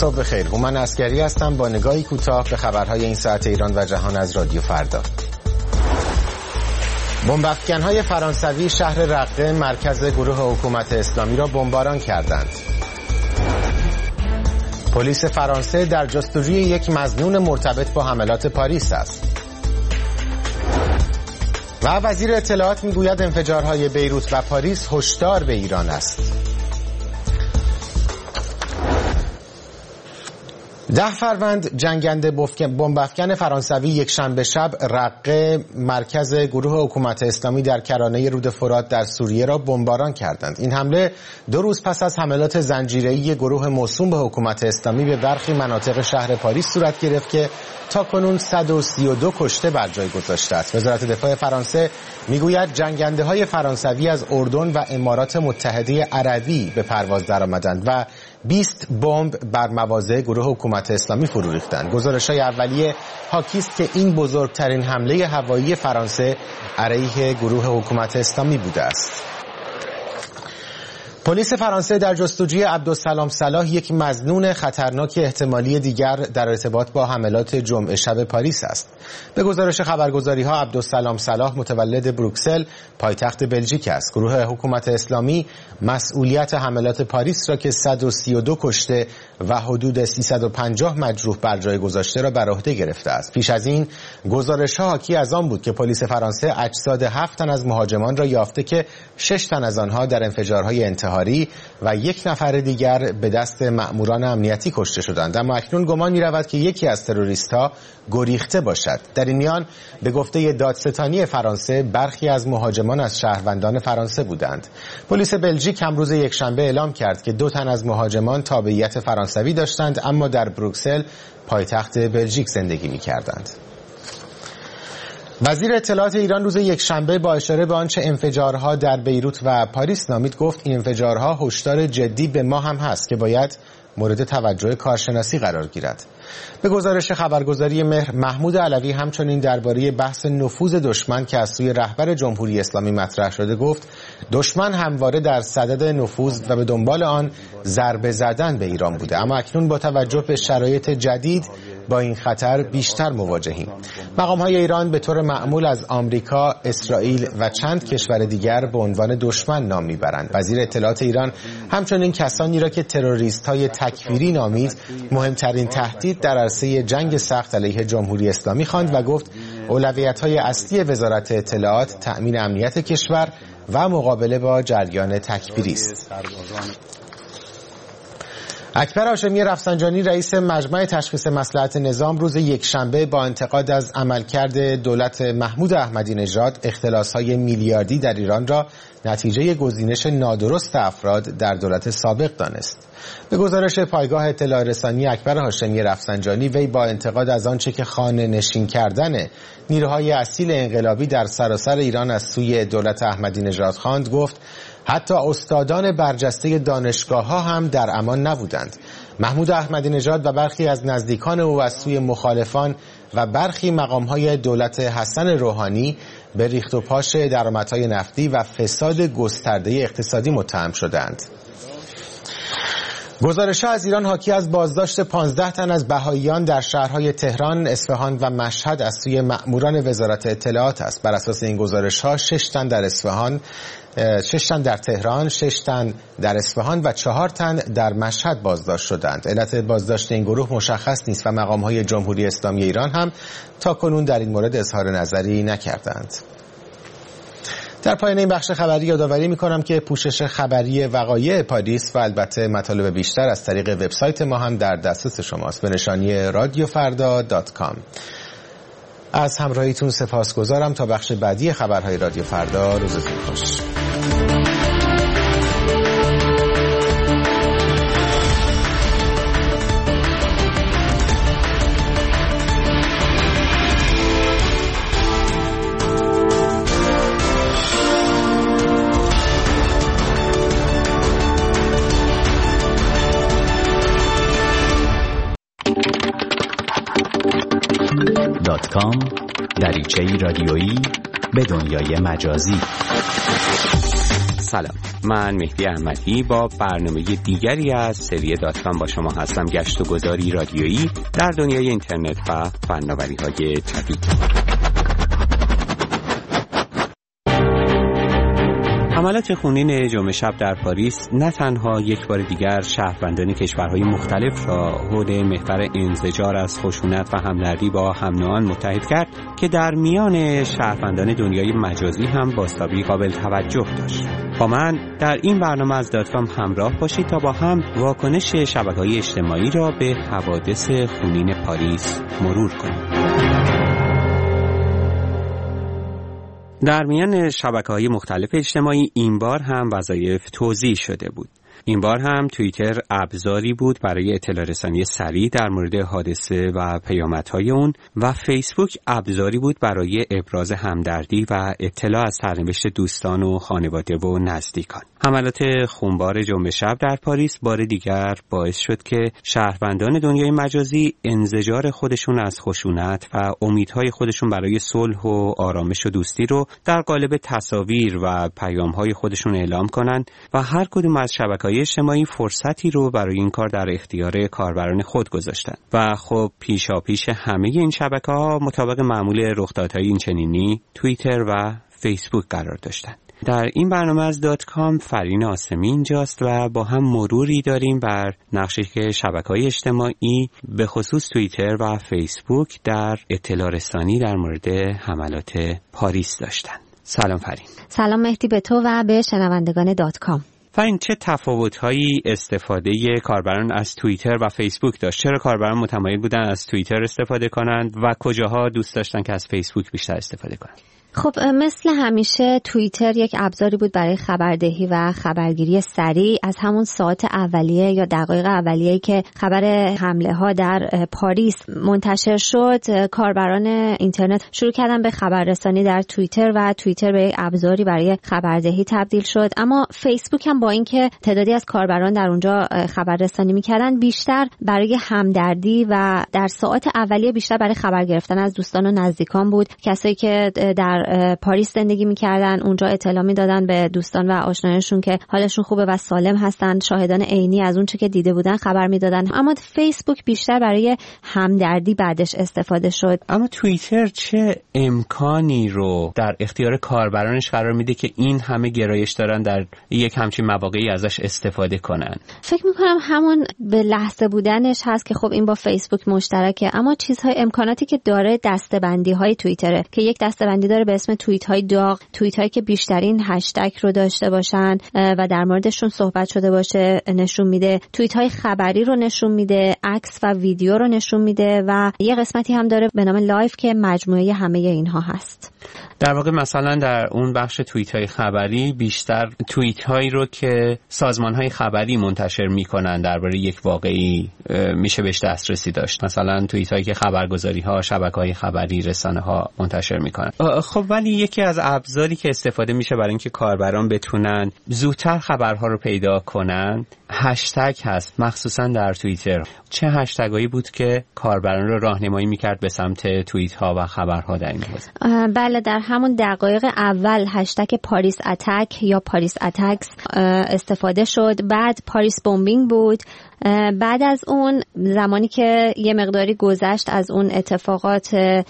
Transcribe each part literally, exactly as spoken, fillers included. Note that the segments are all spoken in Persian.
صبح بخیر. هومن عسگری هستم با نگاهی کوتاه به خبرهای این ساعت ایران و جهان از رادیو فردا. بمب‌افکن‌های فرانسوی شهر رقه مرکز گروه حکومت اسلامی را بمباران کردند. پلیس فرانسه در جستجوی یک مظنون مرتبط با حملات پاریس است. و وزیر اطلاعات میگوید انفجارهای بیروت و پاریس هشدار به ایران است. ده فروند جنگنده بمب‌افکن فرانسوی یک شنبه شب رقه مرکز گروه حکومت اسلامی در کرانه رود فرات در سوریه را بمباران کردند. این حمله دو روز پس از حملات زنجیره‌ای گروه موسوم به حکومت اسلامی به برخی مناطق شهر پاریس صورت گرفت که تاکنون صد و سی و دو کشته بر جای گذاشته است. وزارت دفاع فرانسه میگوید جنگنده‌های فرانسوی از اردن و امارات متحده عربی به پرواز درآمدند و بیست بمب بر مواضع گروه حکومت اسلامی فرو ریختند. گزارش‌های اولیه حاکی است که این بزرگترین حمله هوایی فرانسه علیه گروه حکومت اسلامی بوده است. پلیس فرانسه در جستجوی عبدالسلام صلاح یک مظنون خطرناک احتمالی دیگر در ارتباط با حملات جمعه شب پاریس است. به گزارش خبرگزاری‌ها عبدالسلام صلاح متولد بروکسل پایتخت بلژیک است. گروه حکومت اسلامی مسئولیت حملات پاریس را که صد و سی و دو کشته و حدود سیصد و پنجاه مجروح بر جای گذاشته را بر عهده گرفته است. پیش از این گزارش‌ها حاکی از آن بود که پلیس فرانسه اجساد هفت تن از مهاجمان را یافته که شش تن از آنها در انفجارهای انتحاری و یک نفر دیگر به دست مأموران امنیتی کشته شدند. اما اکنون گمان می‌رود که یکی از تروریست‌ها گریخته باشد. در این میان به گفته دادستانی فرانسه برخی از مهاجمان از شهروندان فرانسه بودند. پلیس بلژیک امروز یکشنبه اعلام کرد که دو تن از مهاجمان تابعیت فرانسوی داشتند اما در بروکسل پایتخت بلژیک زندگی می‌کردند. وزیر اطلاعات ایران روز یکشنبه با اشاره به آنچه انفجارها در بیروت و پاریس نامید گفت این انفجارها هشدار جدی به ما هم هست که باید مورد توجه کارشناسی قرار گیرد. به گزارش خبرگزاری مهر، محمود علوی همچنین درباره بحث نفوذ دشمن که از سوی رهبر جمهوری اسلامی مطرح شده گفت دشمن همواره در صدد نفوذ و به دنبال آن ضربه زدن به ایران بوده، اما اکنون با توجه به شرایط جدید با این خطر بیشتر مواجهیم. مقام‌های ایران به طور معمول از آمریکا، اسرائیل و چند کشور دیگر به عنوان دشمن نام میبرند. وزیر اطلاعات ایران همچنین کسانی را که تروریست‌های تکفیری نامید مهمترین تهدید در عرصه جنگ سخت علیه جمهوری اسلامی خواند و گفت اولویت‌های اصلی وزارت اطلاعات تأمین امنیت کشور و مقابله با جریان تکفیری است. اکبر هاشمی رفسنجانی رئیس مجمع تشخیص مصلحت نظام روز یکشنبه با انتقاد از عملکرد دولت محمود احمدی نژاد اختلاس‌های میلیاردی در ایران را نتیجه گزینش نادرست افراد در دولت سابق دانست. به گزارش پایگاه اطلاع رسانی اکبر هاشمی رفسنجانی وی با انتقاد از آنچه که خانه نشین کردن نیروهای اصیل انقلابی در سراسر ایران از سوی دولت احمدی نژاد خواند گفت حتی استادان برجسته دانشگاه‌ها هم در امان نبودند. محمود احمدی نژاد و برخی از نزدیکان او از سوی مخالفان و برخی مقام‌های دولت حسن روحانی به ریخت و پاش درآمدهای نفتی و فساد گسترده اقتصادی متهم شدند. گزارش‌ها از ایران حاکی از بازداشت پانزده تن از بهائیان در شهرهای تهران، اصفهان و مشهد از سوی مأموران وزارت اطلاعات است. بر اساس این گزارش‌ها شش تن در اصفهان، شش تن در تهران، شش تن در اصفهان و چهار تن در مشهد بازداشت شدند. علت بازداشت این گروه مشخص نیست و مقام‌های جمهوری اسلامی ایران هم تاکنون در این مورد اظهار نظری نکردند. در پایان این بخش خبری یادآوری می‌کنم که پوشش خبری وقایع پاریس و البته مطالب بیشتر از طریق وبسایت ما هم در دسترس شماست به نشانی رادیو فردا دات کام. از همراهیتون سپاسگزارم. تا بخش بعدی خبرهای رادیو فردا، روزتون خوش. دات کام دریچه‌ای رادیویی به دنیای مجازی. سلام، من مهدی احمدی با برنامه دیگری از سری دات کام با شما هستم. گشت و گذاری رادیویی در دنیای اینترنت و فناوری‌های جدید. حملات خونین جمعه شب در پاریس نه تنها یک بار دیگر شهروندان کشورهای مختلف را حول محور انزجار از خشونت و همدردی با هم‌نوعان متحد کرد که در میان شهروندان دنیای مجازی هم بازتابی قابل توجه داشت. با من در این برنامه از دات کام همراه باشید تا با هم واکنش شبکه‌های اجتماعی را به حوادث خونین پاریس مرور کنیم. در میان شبکه‌های مختلف اجتماعی این بار هم وظایف توزیع شده بود. این بار هم توییتر ابزاری بود برای اطلاع رسانی سریع در مورد حادثه و پیامدهای اون و فیسبوک ابزاری بود برای ابراز همدردی و اطلاع از سرنوشت دوستان و خانواده و نزدیکان. حملات خونبار جمعه شب در پاریس بار دیگر باعث شد که شهروندان دنیای مجازی انزجار خودشون از خشونت و امیدهای خودشون برای صلح و آرامش و دوستی رو در قالب تصاویر و پیام‌های خودشون اعلام کنند و هر کدوم از شبکه‌های اجتماعی فرصتی رو برای این کار در اختیار کاربران خود گذاشتند و خب پیشاپیش همه این شبکه‌ها مطابق معمول رخدادهای اینچنینی توییتر و فیسبوک قرار داشتند. در این برنامه از دات کام فرین آسمی اینجاست و با هم مروری داریم بر نقشی که شبکه‌های اجتماعی به خصوص توییتر و فیسبوک در اطلاع رسانی در مورد حملات پاریس داشتند. سلام فرین. سلام مهدی به تو و به شنوندگان دات کام. فرین، چه تفاوت‌هایی استفاده کاربران از توییتر و فیسبوک داشت؟ چرا کاربران متمایل بودن از توییتر استفاده کنند و کجاها دوست داشتن که از فیسبوک بیشتر استفاده کنند؟ خب مثل همیشه توییتر یک ابزاری بود برای خبردهی و خبرگیری سریع از همون ساعت اولیه یا دقایق اولیه‌ای که خبر حمله ها در پاریس منتشر شد. کاربران اینترنت شروع کردن به خبررسانی در توییتر و توییتر به یک ابزاری برای خبردهی تبدیل شد. اما فیسبوک هم با اینکه تعدادی از کاربران در اونجا خبررسانی می‌کردن، بیشتر برای همدردی و در ساعت اولیه بیشتر برای خبر گرفتن از دوستان و نزدیکان بود. کسایی که در پاریس زندگی میکردن اونجا اطلاع میدادن به دوستان و آشنایانشون که حالشون خوبه و سالم هستن، شاهدان عینی از اون چه که دیده بودن خبر میدادن. اما فیسبوک بیشتر برای همدردی بعدش استفاده شد. اما توییتر چه امکانی رو در اختیار کاربرانش قرار میده که این همه گرایش دارن در یک همچین مواقعی ازش استفاده کنن؟ فکر میکنم همون به لحظه بودنش هست که خب این با فیسبوک مشترکه، اما چیزهای امکاناتی که داره دسته‌بندی های توییتره که یک دسته‌بندی داره به اسم توییت های داغ، توییت هایی که بیشترین هشتگ رو داشته باشن و در موردشون صحبت شده باشه نشون میده، توییت های خبری رو نشون میده، عکس و ویدیو رو نشون میده و یه قسمتی هم داره به نام لایف که مجموعه همه اینها هست. در واقع مثلا در اون بخش توییت های خبری بیشتر توییت هایی رو که سازمان های خبری منتشر میکنن درباره یک واقعی میشه بهش دسترسی داشت. مثلا توییت هایی که خبرگزاری ها، شبکه های خبری، رسانه ها منتشر میکنن. خب ولی یکی از ابزاری که استفاده میشه برای اینکه کاربران بتونن زودتر خبرها رو پیدا کنن هشتگ هست، مخصوصا در توییتر. چه هشتگایی بود که کاربران رو راهنمایی میکرد به سمت توییت ها و خبرها در این حوزه؟ بله، در همون دقایق اول هشتگ پاریس اتک یا پاریس اتکس استفاده شد، بعد پاریس بمبینگ بود، بعد از اون زمانی که یه مقداری گذشت از اون اتفاقات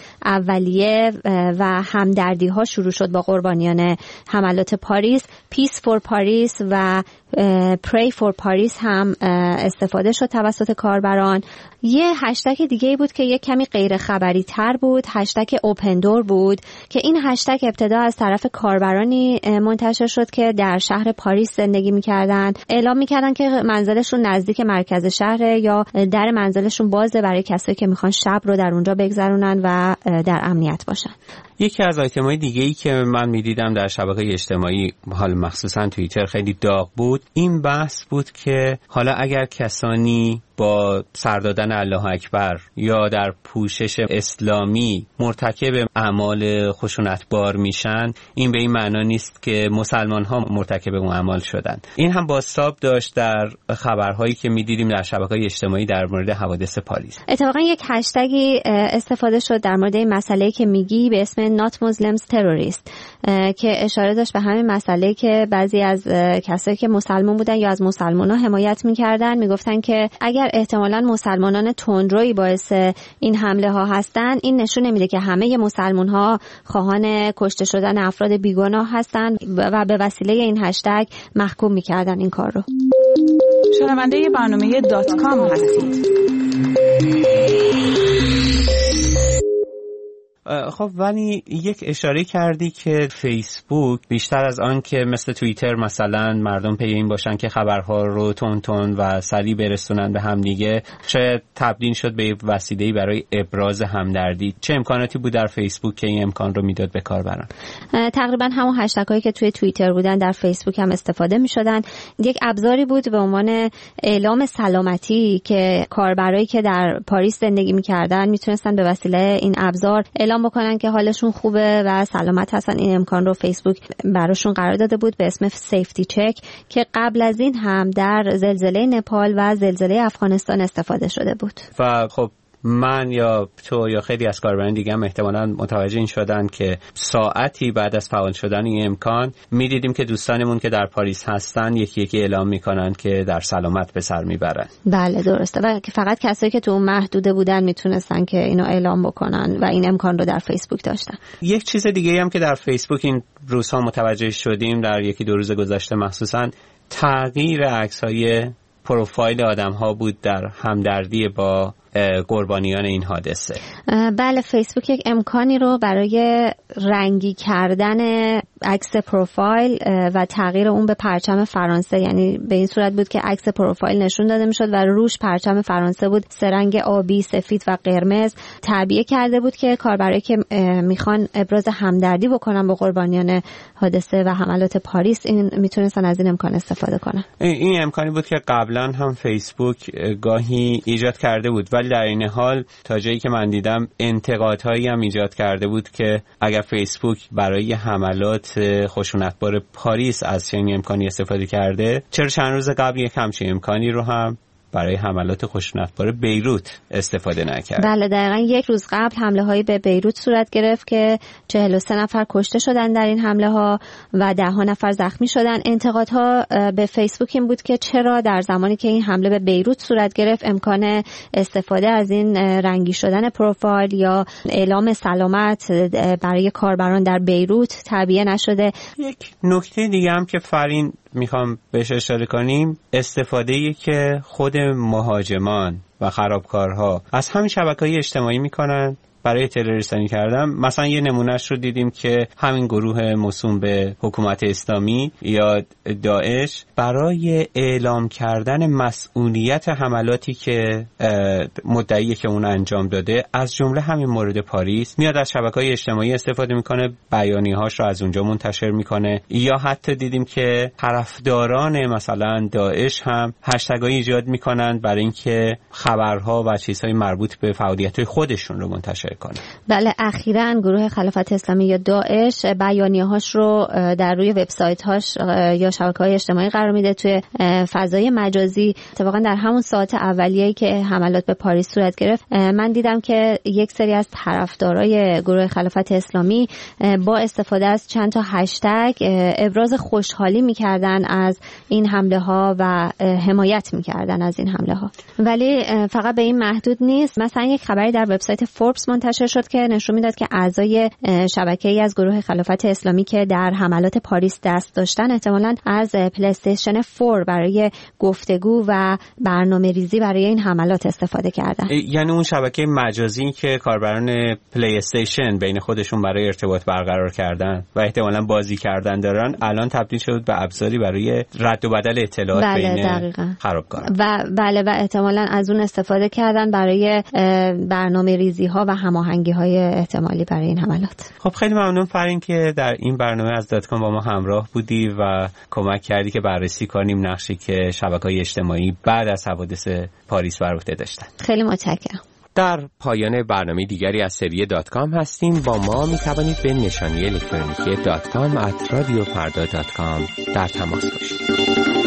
اولیه و همدردی ها شروع شد با قربانیان حملات پاریس، پیس فور پاریس و پری فور پاریس هم استفاده شد توسط کاربران. یه هشتگ دیگه بود که یه کمی غیر خبری تر بود، هشتگ اوپن دور بود که این هشتگ ابتدا از طرف کاربرانی منتشر شد که در شهر پاریس زندگی می‌کردن، اعلام می‌کردن که منزلشون نزدیک مرکز شهر یا در منزلشون بازه برای کسایی که میخوان شب رو در اونجا بگذرونن و در امنیت باشن. یکی از آیتم‌های دیگه‌ای که من می‌دیدم در شبکه‌های اجتماعی، حالا مخصوصا توییتر، خیلی داغ بود، این بحث بود که حالا اگر کسانی با سر دادن الله اکبر یا در پوشش اسلامی مرتکب اعمال خشونتبار میشن، این به این معنا نیست که مسلمان ها مرتکب اون اعمال شدن. این هم بازتاب داشت در خبرهایی که میدیدیم در شبکه‌های اجتماعی در مورد حوادث پاریس. اتفاقا یک هشتگی استفاده شد در مورد این مسئله که میگی به اسم Not Muslims Terrorist که اشاره داشت به همین مسئله که بعضی از کسایی که مسلمان بودن یا از مسلمان‌ها حمایت می‌کردن میگفتن که اگر احتمالاً مسلمانان تندرویی باعث این حمله ها هستن، این نشون نمیده که همه مسلمان‌ها خواهان کشته شدن افراد بیگناه هستن و به وسیله این هشتگ محکوم می‌کردن این کار رو. شنونده برنامه دات کام هستید. خب ولی یک اشاره کردی که فیسبوک بیشتر از آن که مثل توییتر مثلا مردم پی این باشن که خبرها رو تون تون و سریع برسونن به هم دیگه، شاید تبدیل شد به وسیله‌ای برای ابراز همدردی. چه امکاناتی بود در فیسبوک که این امکان رو میداد به کاربران؟ تقریبا همون هشتگ‌هایی که توی توییتر بودن در فیسبوک هم استفاده می‌شدن. یک ابزاری بود به عنوان اعلام سلامتی که کاربرایی که در پاریس زندگی می‌کردن میتونستن به وسیله این ابزار اعلام بکنن که حالشون خوبه و سلامت هستن. این امکان رو فیسبوک براشون قرار داده بود به اسم سیفتی چک که قبل از این هم در زلزله نپال و زلزله افغانستان استفاده شده بود. و خب من یا تو یا خیلی از کاربران دیگه هم احتمالاً متوجه این شدن که ساعتی بعد از فعال شدن این امکان میدیدیم که دوستانمون که در پاریس هستن یکی یکی اعلام میکنن که در سلامت به سر میبرن. بله درسته و فقط کسایی که تو اون محدوده بودن میتونستن که اینو اعلام بکنن و این امکان رو در فیسبوک داشتن. یک چیز دیگه هم که در فیسبوک این روزها متوجه شدیم در یکی دو روز گذشته مخصوصاً تغییر عکس‌های پروفایل آدم‌ها بود در همدردی با قربانیان این حادثه. بله فیسبوک یک امکانی رو برای رنگی کردن عکس پروفایل و تغییر اون به پرچم فرانسه، یعنی به این صورت بود که عکس پروفایل نشون داده میشد و روش پرچم فرانسه بود، سه رنگ آبی، سفید و قرمز، تعبیه کرده بود که کاربرایی که میخوان ابراز همدردی بکنن با قربانیان حادثه و حملات پاریس این میتونستن از این امکان استفاده کنن. این امکانی بود که قبلا هم فیسبوک گاهی ایجاد کرده بود ولی در این حال تا جایی که من دیدم انتقادهایی هم ایجاد کرده بود که اگر فیسبوک برای حملات خشونتبار پاریس از چنین امکانی استفاده کرده، چرا چند روز قبل یک همچین امکانی رو هم برای حملات خشونتبار بیروت استفاده نکرد؟ بله دقیقاً یک روز قبل حمله هایی به بیروت صورت گرفت که چهل و سه نفر کشته شدن در این حمله ها و ده ها نفر زخمی شدن. انتقادها به فیسبوک این بود که چرا در زمانی که این حمله به بیروت صورت گرفت امکان استفاده از این رنگی شدن پروفایل یا اعلام سلامت برای کاربران در بیروت تعبیه نشده. یک نکته دیگه هم که فرین میخوام بهش اشاره کنیم، استفاده‌ای که خود مهاجمان و خرابکارها از همین شبکه‌های اجتماعی میکنن برای تروریستی کردن. مثلا یه نمونهش رو دیدیم که همین گروه موسوم به حکومت اسلامی یا داعش برای اعلام کردن مسئولیت حملاتی که مدعی که اون انجام داده، از جمله همین مورد پاریس، میاد از شبکه‌های اجتماعی استفاده میکنه، بیانیه‌هاش رو از اونجا منتشر میکنه. یا حتی دیدیم که طرفداران مثلا داعش هم هشتگ‌های ایجاد میکنن برای اینکه خبرها و چیزهای مربوط به فعالیت‌های خودشون رو منتشر کنه. بله اخیراً گروه خلافت اسلامی یا داعش بیانیه‌هاش رو در روی وبسایت‌هاش یا شبکه‌های اجتماعی قرار میده توی فضای مجازی. اتفاقاً در همون ساعت اولیه‌ای که حملات به پاریس صورت گرفت من دیدم که یک سری از طرفدارای گروه خلافت اسلامی با استفاده از چند تا هشتگ ابراز خوشحالی می‌کردن از این حمله‌ها و حمایت می‌کردن از این حمله‌ها. ولی فقط به این محدود نیست. مثلا یک خبری در وبسایت فوربس منتشر شد که نشون میداد که اعضای شبکه‌ای از گروه خلافت اسلامی که در حملات پاریس دست داشتن احتمالاً از پلی استیشن چهار برای گفتگو و برنامه‌ریزی برای این حملات استفاده کردن. یعنی اون شبکه مجازی که کاربران پلی استیشن بین خودشون برای ارتباط برقرار کردن و احتمالاً بازی کردن دارن، الان تبدیل شد به ابزاری برای رد و بدل اطلاعات بله بین خرابکاران. و بله و احتمالاً از اون استفاده کردن برای برنامه‌ریزی‌ها و هماهنگی های احتمالی برای این حملات. خب خیلی ممنون فرین که در این برنامه از دات کام با ما همراه بودی و کمک کردی که بررسی کنیم نقشی که شبکه‌های اجتماعی بعد از حوادث پاریس بر عهده داشتن. خیلی متشکرم. در پایان برنامه دیگری از سری دات کام هستیم. با ما می توانید به نشانی الکترونیکی دات کام ات رادیو فردا دات کام در تماس باشید.